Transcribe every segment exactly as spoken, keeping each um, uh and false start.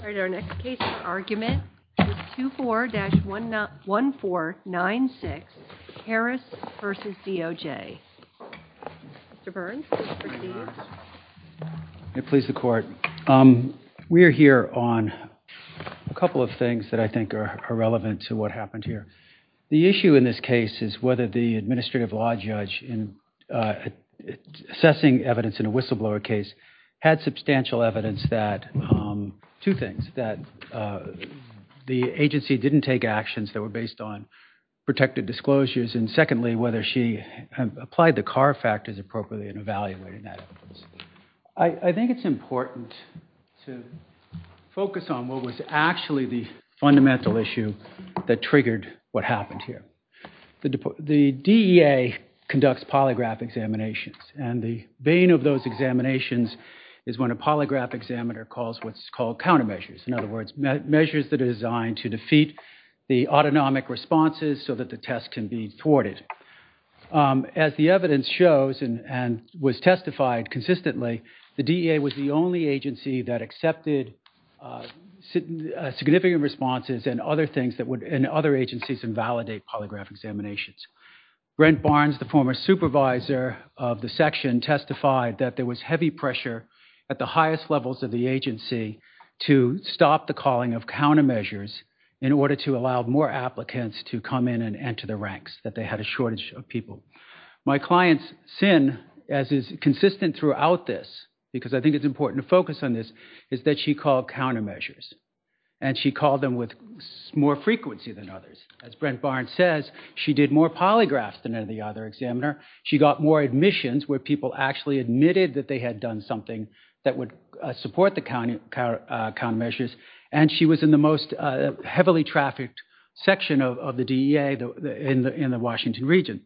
All right, our next case for argument is two four dash one four nine six, Harris v. D O J. Mister Burns, please proceed. May it please the Court. Um, we are here on a couple of things that I think are, are relevant to what happened here. The issue in this case is whether the administrative law judge, in uh, assessing evidence in a whistleblower case, had substantial evidence that, um, two things, that uh, the agency didn't take actions that were based on protected disclosures, and secondly, whether she applied the Carr factors appropriately in evaluating that evidence. I, I think it's important to focus on what was actually the fundamental issue that triggered what happened here. The, the D E A conducts polygraph examinations, and the vein of those examinations is when a polygraph examiner calls what's called countermeasures. In other words, me- measures that are designed to defeat the autonomic responses so that the test can be thwarted. Um, as the evidence shows and, and was testified consistently, the D E A was the only agency that accepted uh, significant responses and other things that would, in other agencies, invalidate polygraph examinations. Brent Barnes, the former supervisor of the section, testified that there was heavy pressure at the highest levels of the agency to stop the calling of countermeasures in order to allow more applicants to come in and enter the ranks, that they had a shortage of people. My client's sin, as is consistent throughout this, because I think it's important to focus on this, is that she called countermeasures. And she called them with more frequency than others. As Brent Barnes says, she did more polygraphs than any other examiner. She got more admissions where people actually admitted that they had done something that would uh, support the counter, uh, countermeasures. And she was in the most uh, heavily trafficked section of, of the D E A the, the, in, the, in the Washington region.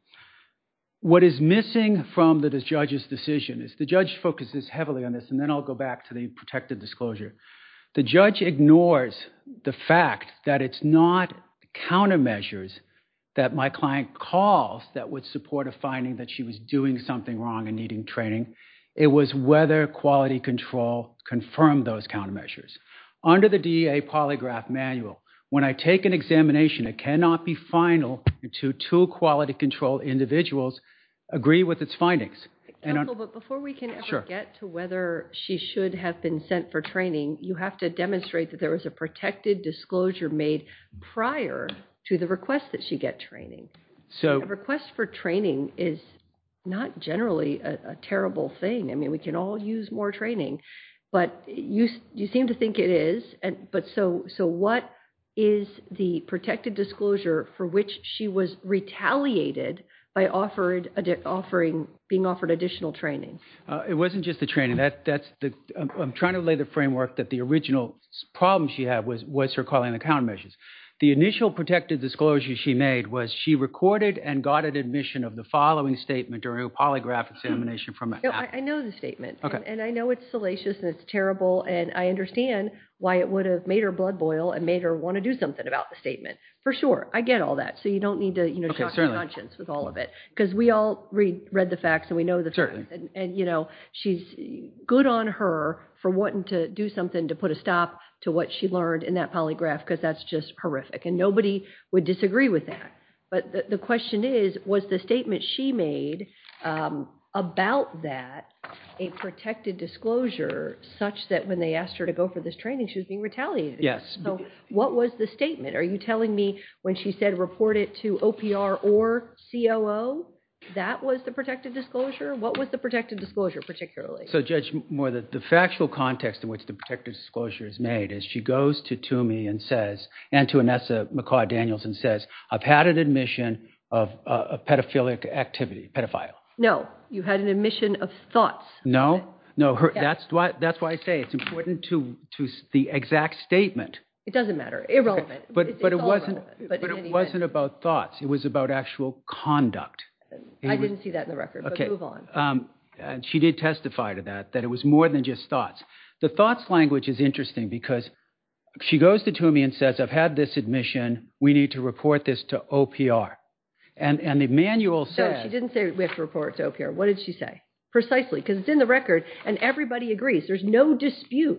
What is missing from the judge's decision is the judge focuses heavily on this, and then I'll go back to the protected disclosure. The judge ignores the fact that it's not countermeasures that my client calls that would support a finding that she was doing something wrong and needing training. It was whether quality control confirmed those countermeasures. Under the D E A polygraph manual, when I take an examination, it cannot be final until two quality control individuals agree with its findings. Counsel, but before we can ever Sure. get to whether she should have been sent for training, you have to demonstrate that there was a protected disclosure made prior to the request that she get training. So a request for training is not generally a, a terrible thing. I mean, we can all use more training, but you you seem to think it is. And but so so what is the protected disclosure for which she was retaliated by offered, offering, being offered additional training? Uh, it wasn't just the training. That that's the. I'm, I'm trying to lay the framework that the original problem she had was was her calling the countermeasures. The initial protected disclosure she made was she recorded and got an admission of the following statement during a polygraph examination from a. No, I, I know the statement, okay. and, and I know it's salacious and it's terrible, and I understand why it would have made her blood boil and made her want to do something about the statement. For sure, I get all that. So you don't need to, you know, okay, shock your conscience with all of it, because we all read read the facts and we know the certainly. facts, and, and you know, she's good on her for wanting to do something to put a stop to what she learned in that polygraph, because that's just horrific, and nobody would disagree with that. But the, the question is, was the statement she made um, about that a protected disclosure such that when they asked her to go for this training, she was being retaliated against? Yes. So what was the statement? Are you telling me when she said report it to O P R or C O O, that was the protected disclosure? What was the protected disclosure particularly? So, Judge Moore, the, the factual context in which the protected disclosure is made is she goes to Toomey and says, and to Anessa McCaw Daniels and says, I've had an admission of uh, a pedophilic activity, pedophile. No, you had an admission of thoughts. No, no, her, Yeah. that's why that's why I say it's important to to the exact statement. It doesn't matter. Irrelevant. Okay. But It's, but it's it all wasn't irrelevant, but, but it in any wasn't event, about thoughts. It was about actual conduct. He I was- didn't see that in the record, okay. but move on. Um, and she did testify to that, that it was more than just thoughts. The thoughts language is interesting because she goes to Toomey and says, I've had this admission. We need to report this to O P R. And and the manual says... No, she didn't say we have to report it to O P R. What did she say? Precisely, because it's in the record, and everybody agrees. There's no dispute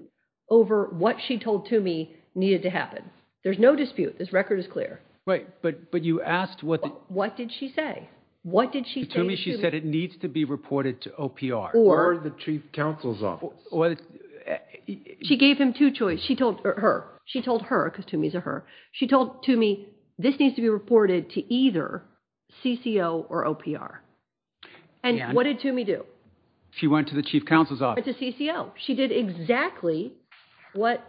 over what she told Toomey needed to happen. There's no dispute. This record is clear. Right, but but you asked what... The, what, what did she say? What did she to say Toomey? to She Toomey? said it needs to be reported to O P R. Or, or the chief counsel's office. Or, or she gave him two choices. She told or her. She told her, because Toomey's a her. She told Toomey, this needs to be reported to either C C O or O P R. And, and what did Toomey do? She went to the chief counsel's office. Went to C C O. She did exactly what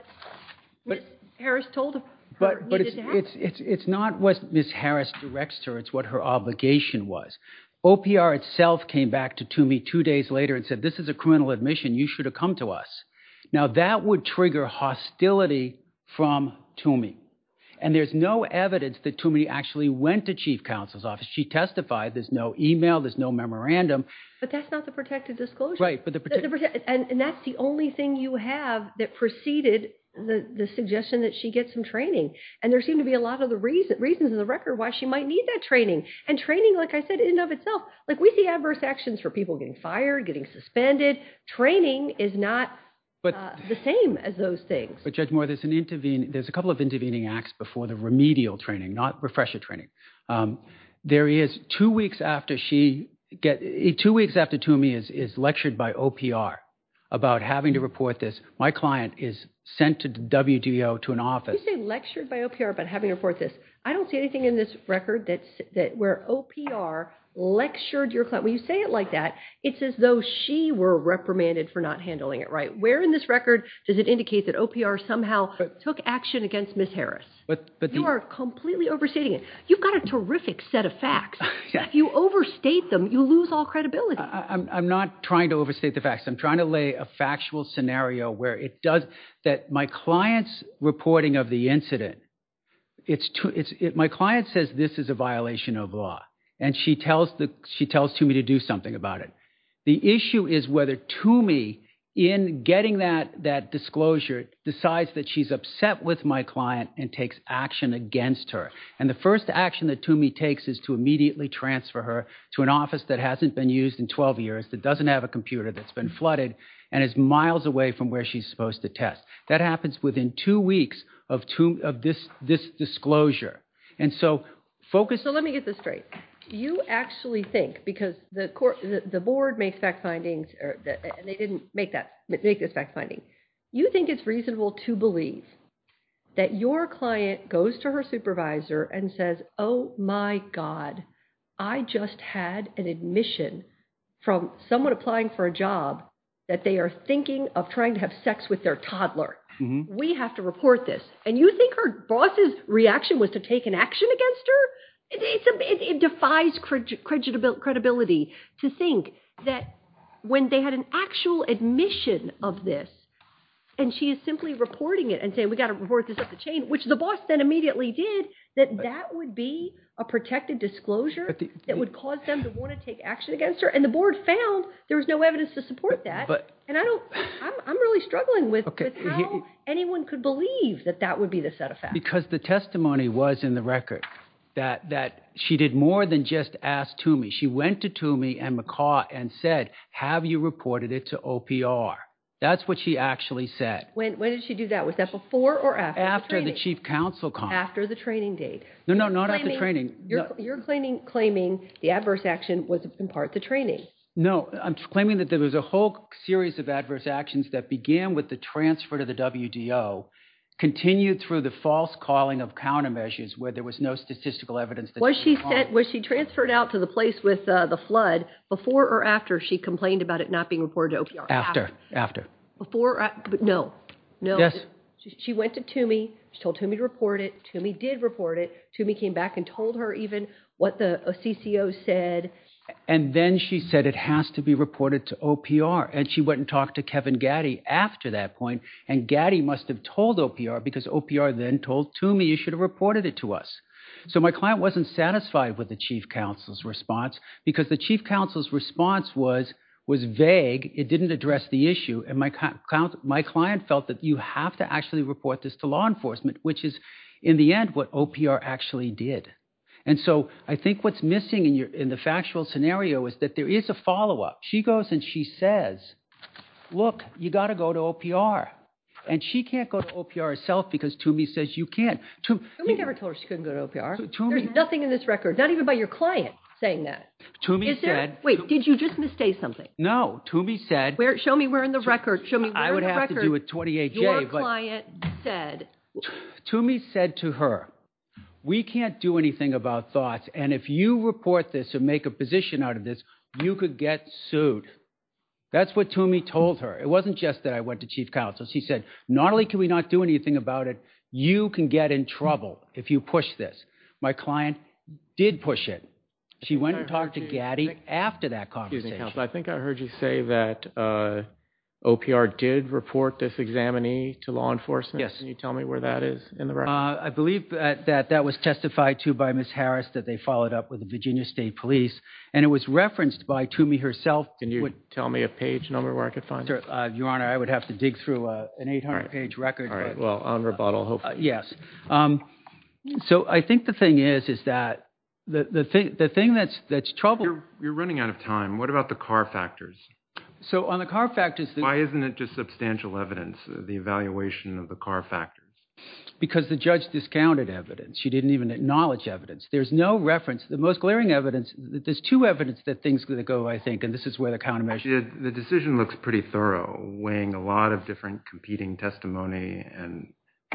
Miz Harris told her. But but it's it's it's it's not what Miz Harris directs her. It's what her obligation was. O P R itself came back to Toomey two days later and said, "This is a criminal admission. You should have come to us." Now that would trigger hostility from Toomey, and there's no evidence that Toomey actually went to chief counsel's office. She testified. There's no email. There's no memorandum. But that's not the protected disclosure, right? But the, prote- the, the and and that's the only thing you have that preceded the, the suggestion that she get some training. And there seem to be a lot of the reason, reasons in the record why she might need that training. And training, like I said, in and of itself, like we see adverse actions for people getting fired, getting suspended. Training is not but, uh, the same as those things. But Judge Moore, there's an intervene, there's a couple of intervening acts before the remedial training, not refresher training. Um, there is two weeks after she get, two weeks after Toomey is, is lectured by O P R about having to report this, my client is sent to the W D O to an office. You say lectured by O P R about having to report this. I don't see anything in this record that's, that where O P R lectured your client. When you say it like that, it's as though she were reprimanded for not handling it right. Where in this record does it indicate that O P R somehow but, took action against Miz Harris? But, but you the, are completely overstating it. You've got a terrific set of facts. If you overstate them, you lose all credibility. I, I'm, I'm not trying to overstate the facts. I'm trying to lay a factual scenario where it does that my client's reporting of the incident, it's, to, it's it, my client says this is a violation of law. And she tells the she tells Toomey to do something about it. The issue is whether Toomey, in getting that, that disclosure, decides that she's upset with my client and takes action against her. And the first action that Toomey takes is to immediately transfer her to an office that hasn't been used in twelve years, that doesn't have a computer, that's been flooded, and is miles away from where she's supposed to test. That happens within two weeks of, two, of this, this disclosure. And so focus... So let me get this straight. You actually think, because the court, the, the board makes fact findings, or the, and they didn't make that make this fact finding, you think it's reasonable to believe that your client goes to her supervisor and says, "Oh my God, I just had an admission from someone applying for a job that they are thinking of trying to have sex with their toddler. Mm-hmm. We have to report this." And you think her boss's reaction was to take an action against her? It, it's a, it, it defies credi- credibility to think that when they had an actual admission of this, and she is simply reporting it and saying, "We got to report this up the chain," which the boss then immediately did, that but, that would be a protected disclosure the, that the, would cause them to want to take action against her. And the board found there was no evidence to support that. But, and I don't, I'm, I'm really struggling with, okay, with how he, anyone could believe that that would be the set of facts. Because the testimony was in the record. That, that she did more than just ask Toomey. She went to Toomey and McCaw and said, "Have you reported it to O P R?" That's what she actually said. When when did she do that? Was that before or after? After the, the chief counsel comment. After the training date. No, no, not after training. You're, no. you're claiming, claiming the adverse action was in part the training. No, I'm claiming that there was a whole series of adverse actions that began with the transfer to the W D O, continued through the false calling of countermeasures where there was no statistical evidence. That was she was sent? Was she transferred out to the place with uh, the flood before or after she complained about it not being reported to O P R? After, after. after. Before, uh, but no, no. Yes. She, she went to Toomey. She told Toomey to report it. Toomey did report it. Toomey came back and told her even what the C C O said. And then she said it has to be reported to O P R. And she went and talked to Kevin Gaddy after that point. And Gaddy must have told O P R because O P R then told Toomey, "You should have reported it to us." So my client wasn't satisfied with the chief counsel's response because the chief counsel's response was was vague. It didn't address the issue. And my, my client felt that you have to actually report this to law enforcement, which is in the end what O P R actually did. And so I think what's missing in your in the factual scenario is that there is a follow-up. She goes and she says, "Look, you got to go to O P R." And she can't go to O P R herself because Toomey says you can't. To, Toomey never told her she couldn't go to O P R. To, Toomey, There's nothing in this record, not even by your client, saying that. Toomey Is there? said... Wait, did you just misstate something? No, Toomey said... Where? Show me where in the record. Show me where I would in the have record to do a twenty-eight J, your but... client said... Toomey said to her, we can't do anything about thoughts, and if you report this or make a position out of this, you could get sued. That's what Toomey told her. It wasn't just that I went to chief counsel. She said, not only can we not do anything about it, you can get in trouble if you push this. My client did push it. She went and talked to Gaddy after that conversation. Excuse me, counsel. I think I heard you say that uh, O P R did report this examinee to law enforcement. Yes. Can you tell me where that is in the record? Uh, I believe that, that that was testified to by Miz Harris, that they followed up with the Virginia State Police, and it was referenced by Toomey herself. Can you with, tell me a page number where I could find sir, it? Uh, Your Honor, I would have to dig through uh, an eight hundred page right. record. All right. But, well, on rebuttal, hopefully. Uh, yes. Um, so I think the thing is, is that the the thing the thing that's that's trouble. You're, you're running out of time. What about the car factors? So on the car factors, the, why isn't it just substantial evidence, uh, the evaluation of the car factors? Because the judge discounted evidence. She didn't even acknowledge evidence. There's no reference. The most glaring evidence, there's two evidence that things that go, I think, and this is where the countermeasure. The, the decision looks pretty thorough, weighing a lot of different competing testimony and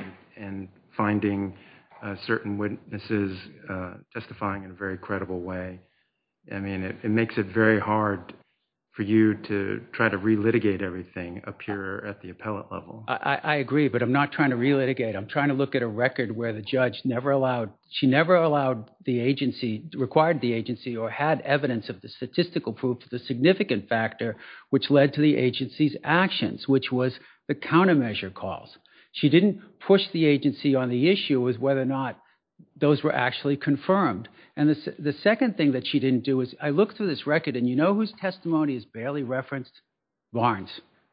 and finding uh, certain witnesses uh, testifying in a very credible way. I mean, it, it makes it very hard for you to try to relitigate everything up here at the appellate level. I, I agree, but I'm not trying to relitigate. I'm trying to look at a record where the judge never allowed, she never allowed the agency, required the agency, or had evidence of the statistical proof of the significant factor which led to the agency's actions, which was the countermeasure calls. She didn't push the agency on the issue as whether or not those were actually confirmed. And the, the second thing that she didn't do is, I looked through this record, and you know whose testimony is barely referenced? Barnes.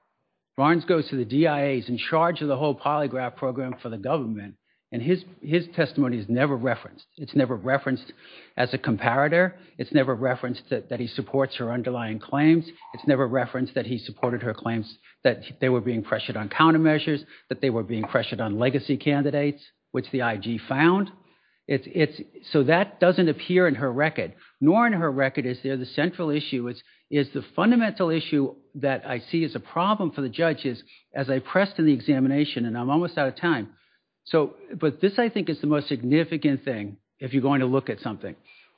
Barnes goes to the D I As in charge of the whole polygraph program for the government, and his, his testimony is never referenced. It's never referenced as a comparator. It's never referenced that, that he supports her underlying claims. It's never referenced that he supported her claims that they were being pressured on countermeasures, that they were being pressured on legacy candidates, which the I G found. It's, it's, so that doesn't appear in her record, nor in her record is there the central issue. Is, is the fundamental issue that I see as a problem for the judge is, as I pressed in the examination, and I'm almost out of time. So, but this I think is the most significant thing if you're going to look at something.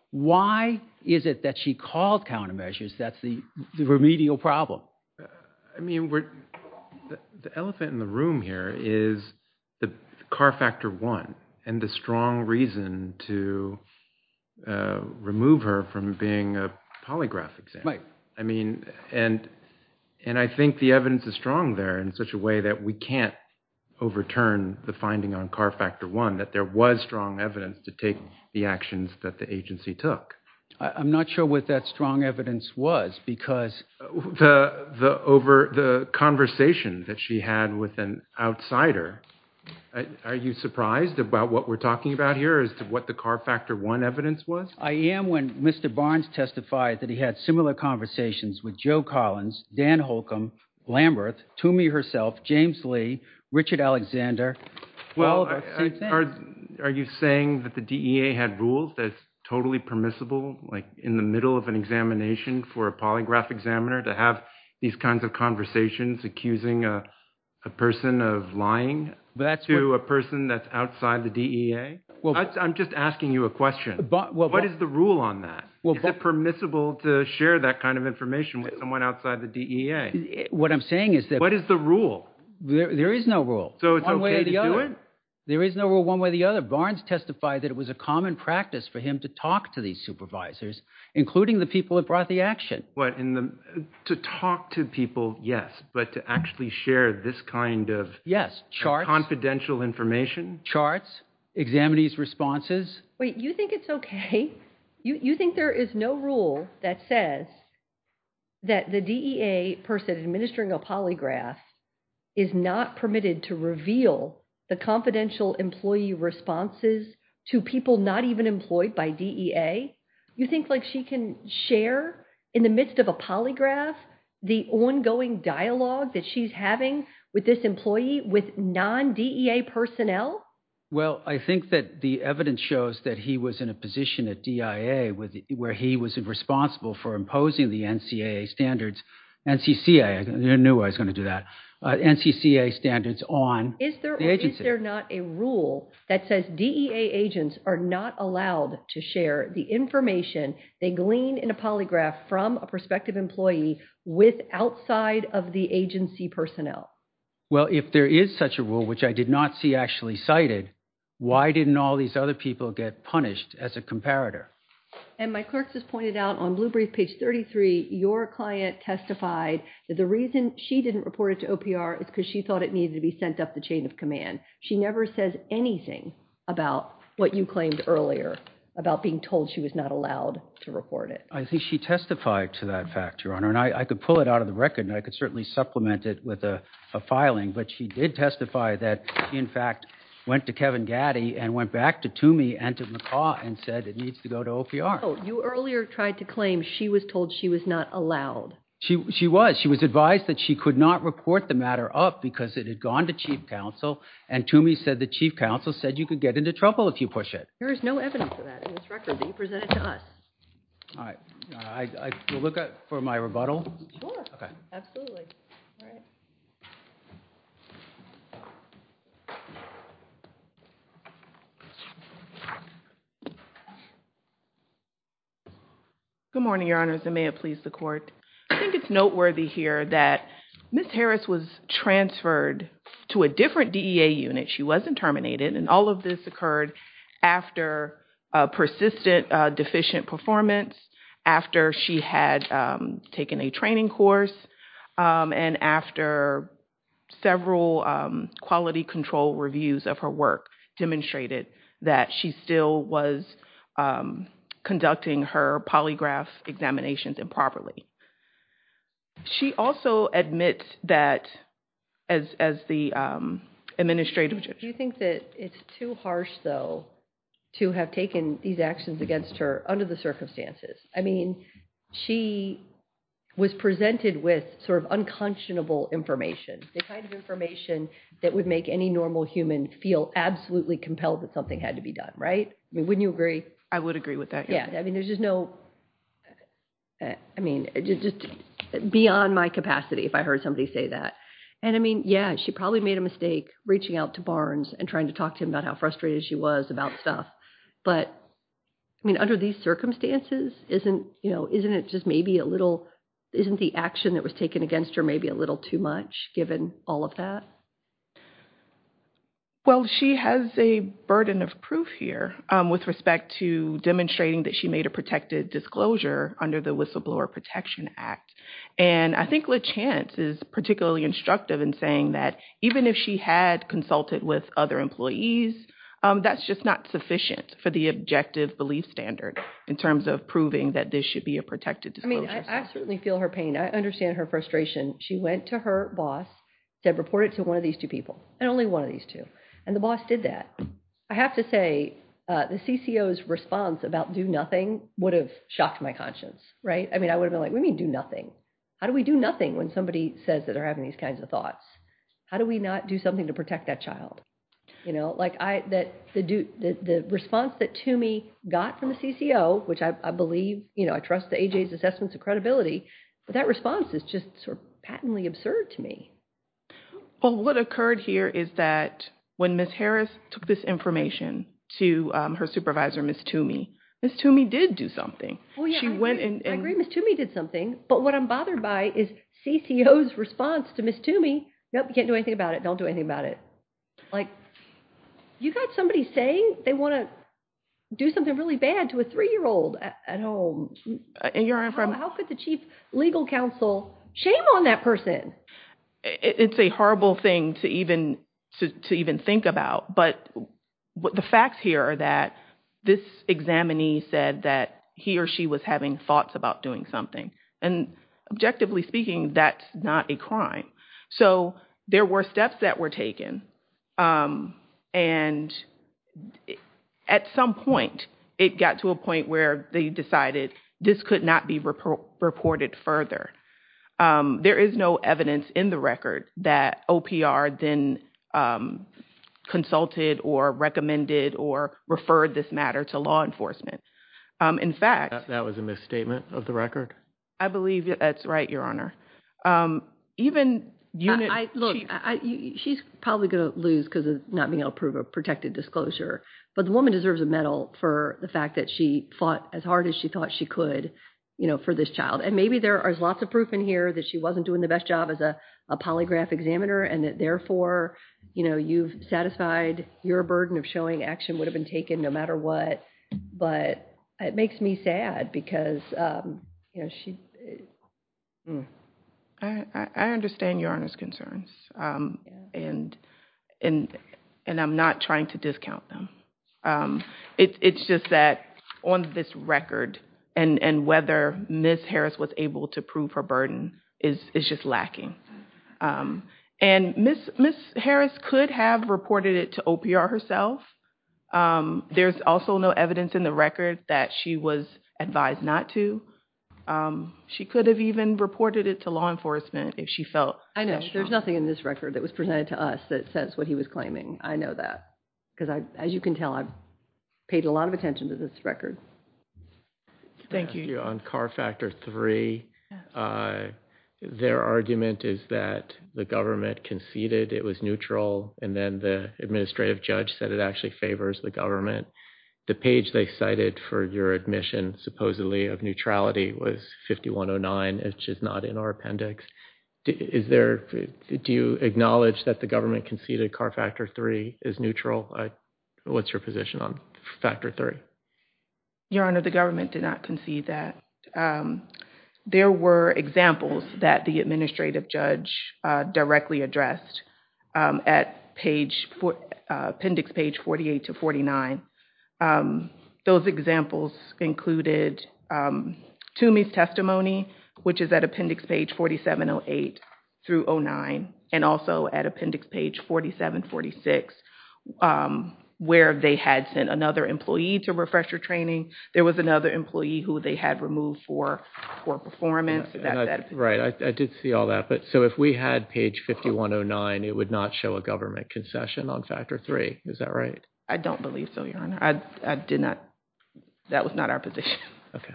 Why is it that she called countermeasures? That's the, the remedial problem. Uh, I mean, we're, the, the elephant in the room here is the car factor one, and the strong reason to uh, remove her from being a polygraph examiner. Right. I mean, and and I think the evidence is strong there in such a way that we can't overturn the finding on car factor one, that there was strong evidence to take the actions that the agency took. I, I'm not sure what that strong evidence was, because the the over the conversation that she had with an outsider. Are you surprised about what we're talking about here as to what the car factor one evidence was? I am when Mister Barnes testified that he had similar conversations with Joe Collins, Dan Holcomb, Lamberth, Toomey herself, James Lee, Richard Alexander. Well, all about I, the same I, thing. Are, are you saying that the D E A had rules that's totally permissible, like in the middle of an examination for a polygraph examiner, to have these kinds of conversations accusing a, a person of lying? That's to what, a person that's outside the D E A? Well, I, I'm just asking you a question. But, well, what but, is the rule on that? Well, is but, it permissible to share that kind of information with someone outside the D E A? What I'm saying is that... What is the rule? There, there is no rule. So it's one way okay or the to other. do it? There is no rule one way or the other. Barnes testified that it was a common practice for him to talk to these supervisors, including the people that brought the action. What, in the to talk to people, yes, but to actually share this kind of yes, charts, confidential information? Charts, examinees' responses. Wait, you think it's okay? You, you think there is no rule that says that the D E A person administering a polygraph is not permitted to reveal the confidential employee responses to people not even employed by D E A? You think like she can share in the midst of a polygraph the ongoing dialogue that she's having with this employee with non-D E A personnel? Well, I think that the evidence shows that he was in a position at D I A with, where he was responsible for imposing the N C A A standards, N C C A, I knew I was going to do that, uh, N C C A standards on is there, the agency. Is there not a rule that says D E A agents are not allowed to share the information they glean in a polygraph from a prospective employee with outside of the agency personnel? Well, if there is such a rule, which I did not see actually cited, why didn't all these other people get punished as a comparator? And my clerks has pointed out on Blue Brief, page thirty-three, your client testified that the reason she didn't report it to O P R is because she thought it needed to be sent up the chain of command. She never says anything about what you claimed earlier, about being told she was not allowed to report it. I think she testified to that fact, Your Honor, and I, I could pull it out of the record, and I could certainly supplement it with a, a filing, but she did testify that she, in fact, went to Kevin Gaddy and went back to Toomey and to McCaw and said it needs to go to O P R. Oh, you earlier tried to claim she was told she was not allowed. She she was. She was advised that she could not report the matter up because it had gone to Chief Counsel, and Toomey said the Chief Counsel said you could get into trouble if you push it. There is no evidence of that in this record that you presented to us. All right. I, I will look at for my rebuttal. Sure. Okay. Absolutely. All right. Good morning, Your Honors, and may it please the Court. I think it's noteworthy here that Miz Harris was transferred to a different D E A unit. She wasn't terminated, and all of this occurred after uh, persistent uh, deficient performance, after she had um, taken a training course, um, and after several um, quality control reviews of her work demonstrated that she still was um, conducting her polygraph examinations improperly. She also admits that, as as the um, administrative judge. Do you think that it's too harsh, though, to have taken these actions against her under the circumstances? I mean, she was presented with sort of unconscionable information, the kind of information that would make any normal human feel absolutely compelled that something had to be done, right? I mean, wouldn't you agree? I would agree with that. Yeah, I mean, there's just no, uh, I mean, just, just beyond my capacity if I heard somebody say that. And I mean, yeah, she probably made a mistake reaching out to Barnes and trying to talk to him about how frustrated she was about stuff. But, I mean, under these circumstances, isn't, you know, isn't it just maybe a little, isn't the action that was taken against her maybe a little too much given all of that? Well, she has a burden of proof here um, with respect to demonstrating that she made a protected disclosure under the Whistleblower Protection Act. And I think LaChance is particularly instructive in saying that even if she had consulted with other employees, um, that's just not sufficient for the objective belief standard in terms of proving that this should be a protected disclosure. I mean, I, I certainly feel her pain. I understand her frustration. She went to her boss, said, report it to one of these two people, and only one of these two. And the boss did that. I have to say, uh, the C C O's response about do nothing would have shocked my conscience, right? I mean, I would have been like, what do you mean do nothing? How do we do nothing when somebody says that they're having these kinds of thoughts? How do we not do something to protect that child? You know, like I, that the do, the, the response that Toomey got from the C C O, which I, I believe, you know, I trust the A J's assessments of credibility, but that response is just sort of patently absurd to me. Well, what occurred here is that when Miz Harris took this information to um, her supervisor, Miz Toomey, Miz Toomey did do something. Oh, yeah, she I went agree. and, and I agree Miz Toomey did something, but what I'm bothered by is C C O's response to Miz Toomey, nope, you can't do anything about it, don't do anything about it. Like, you got somebody saying they want to do something really bad to a three-year-old at, at home. Uh, and you're how, from, how could the chief legal counsel shame on that person? It, it's a horrible thing to even to, to even think about. But what the facts here are that this examinee said that he or she was having thoughts about doing something. And objectively speaking, that's not a crime. So there were steps that were taken. Um, and at some point, it got to a point where they decided this could not be repro- reported further. Um, there is no evidence in the record that O P R then um, consulted or recommended or referred this matter to law enforcement. Um, in fact, That, that was a misstatement of the record? I believe that's right, Your Honor. Um, even unit I, I, look, chief, I, I, you, she's probably going to lose because of not being able to prove a protected disclosure. But the woman deserves a medal for the fact that she fought as hard as she thought she could, you know, for this child. And maybe there is lots of proof in here that she wasn't doing the best job as a, a polygraph examiner, and that therefore, you know, you've satisfied your burden of showing action would have been taken no matter what. But it makes me sad because, um, you know, she. Mm. I, I, I understand Your Honor's concerns, um, Yeah. and and and I'm not trying to discount them. Um, it, it's just that on this record, and, and whether Miz Harris was able to prove her burden is is just lacking. Um, and Miz Miz Harris could have reported it to O P R herself. Um, there's also no evidence in the record that she was advised not to. Um, she could have even reported it to law enforcement if she felt. I know. that There's strong. nothing in this record that was presented to us that says what he was claiming. I know that. Because, I, as you can tell, I've paid a lot of attention to this record. Thank you. On CAR Factor three, uh, their argument is that the government conceded it was neutral, and then the administrative judge said it actually favors the government. The page they cited for your admission, supposedly, of neutrality was fifty-one oh nine, which is not in our appendix. Is there, do you acknowledge that the government conceded CAR Factor three is neutral? Uh, what's your position on Factor three? Your Honor, the government did not concede that. Um, there were examples that the administrative judge uh, directly addressed um, at page four, uh, appendix page forty-eight to forty-nine. Um, those examples included um, Toomey's testimony, which is at appendix page forty-seven oh eight through oh nine, and also at appendix page forty-seven forty-six, um, where they had sent another employee to refresher training. There was another employee who they had removed for poor performance. And that, I, that, right, I, I did see all that. But so if we had page fifty-one oh nine, it would not show a government concession on Factor three. Is that right? I don't believe so, Your Honor. I, I did not. That was not our position. Okay.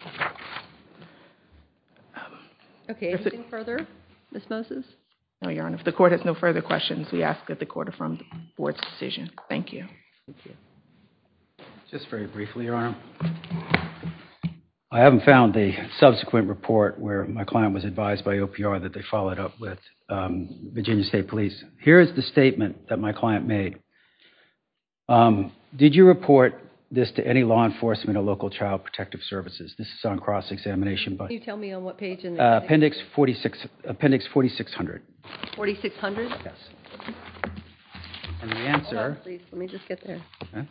Okay, anything further, Miz Moses? No, Your Honor. If the court has no further questions, we ask that the court affirm the board's decision. Thank you. Thank you. Just very briefly, Your Honor. I haven't found the subsequent report where my client was advised by O P R that they followed up with um, Virginia State Police. Here is the statement that my client made. Um, did you report this to any law enforcement or local child protective services? This is on cross-examination. But Can you tell me on what page in the uh, appendix forty-six, appendix forty-six hundred. forty-six hundred? Yes. And the Hold answer. on, please. Let me just get there. Okay.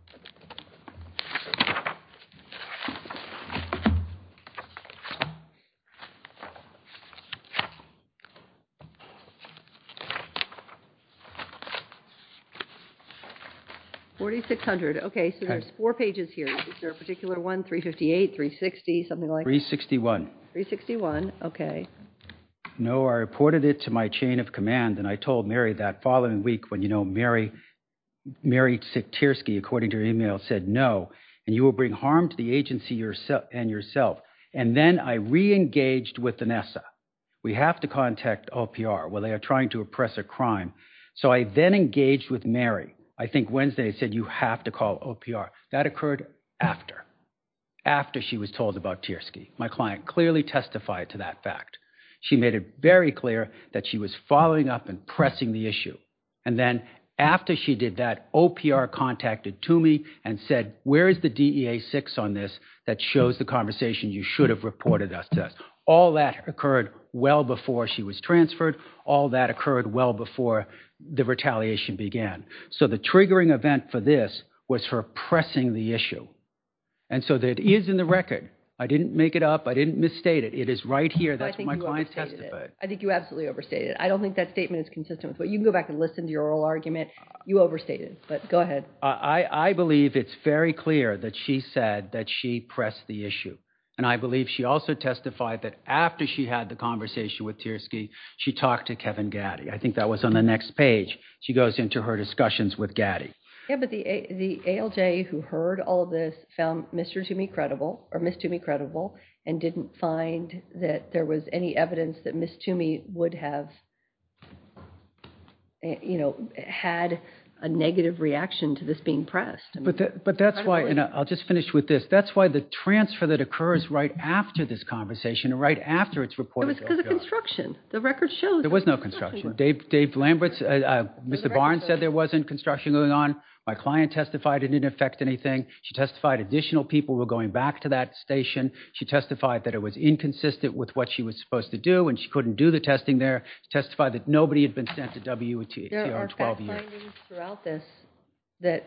forty-six hundred. Okay, so there's four pages here. Is there a particular one? three fifty-eight, three sixty, something like that? three sixty-one. three sixty-one, okay. No, I reported it to my chain of command, and I told Mary that following week when, you know, Mary, Mary Siktirsky, according to her email, said no, and you will bring harm to the agency yourself and yourself. And then I re-engaged with Vanessa. We have to contact O P R. Well, they are trying to oppress a crime. So I then engaged with Mary. I think Wednesday I said, you have to call O P R. That occurred after, after she was told about Tiersky. My client clearly testified to that fact. She made it very clear that she was following up and pressing the issue. And then after she did that, O P R contacted Toomey and said, where is the D E A six on this that shows the conversation? You should have reported us to us. All that occurred well before she was transferred. All that occurred well before the retaliation began. So the triggering event for this was her pressing the issue. And so that is in the record. I didn't make it up. I didn't misstate it. It is right here. That's what my client testified. I think you absolutely overstated it. I don't think that statement is consistent with what you can go back and listen to your oral argument. You overstated, but go ahead. I, I believe it's very clear that she said that she pressed the issue. And I believe she also testified that after she had the conversation with Tiersky, she talked to Kevin Gaddy. I think that was on the next page. She goes into her discussions with Gaddy. Yeah, but the A, the A L J who heard all of this found Mister Toomey credible, or Miss Toomey credible, and didn't find that there was any evidence that Miss Toomey would have, you know, had a negative reaction to this being pressed. I mean, but that, but that's why, and I'll just finish with this. That's why the transfer that occurs right after this conversation, and right after it's it reported. was because of construction. The record shows There was no construction. Dave Dave Lambert's, uh, uh, Mister Barnes said there wasn't construction going on. My client testified it didn't affect anything. She testified additional people were going back to that station. She testified that it was inconsistent with what she was supposed to do, and she couldn't do the testing there. She testified that nobody had been sent to W T O in twelve years. There are fact findings throughout this that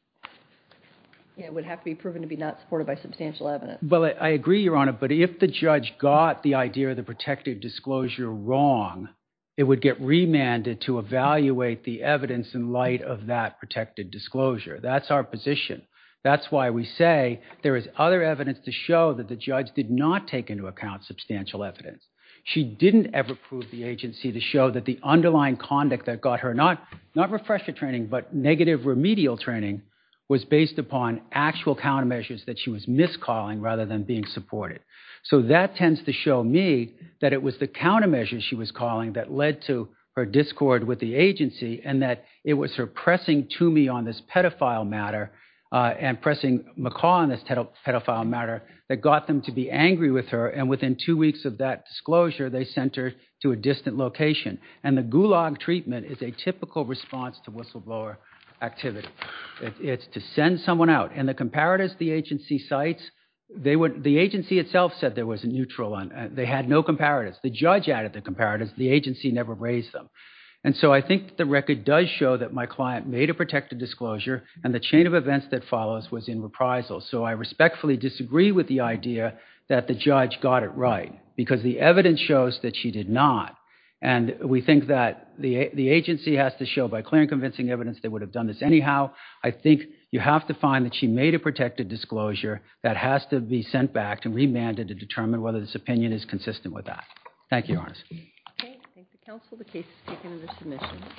you know, would have to be proven to be not supported by substantial evidence. Well, I, I agree, Your Honor, but if the judge got the idea of the protected disclosure wrong, it would get remanded to evaluate the evidence in light of that protected disclosure. That's our position. That's why we say there is other evidence to show that the judge did not take into account substantial evidence. She didn't ever prove the agency to show that the underlying conduct that got her not, not refresher training, but negative remedial training was based upon actual countermeasures that she was miscalling rather than being supported. So that tends to show me that it was the countermeasures she was calling that led to her discord with the agency, and that it was her pressing Toomey on this pedophile matter uh, and pressing McCaw on this pedophile matter that got them to be angry with her. And within two weeks of that disclosure, they sent her to a distant location. And the gulag treatment is a typical response to whistleblower activity. It, it's to send someone out. And the comparators the agency cites, they would, the agency itself said there was a neutral on. Uh, they had no comparators. The judge added the comparators. The agency never raised them. And so I think the record does show that my client made a protected disclosure, and the chain of events that follows was in reprisal. So I respectfully disagree with the idea that the judge got it right, because the evidence shows that she did not. And we think that the the agency has to show by clear and convincing evidence they would have done this anyhow. I think you have to find that she made a protected disclosure that has to be sent back and remanded to determine whether this opinion is consistent with that. Thank you, Your Honor. Okay, thank the counsel. The case is taken under submission.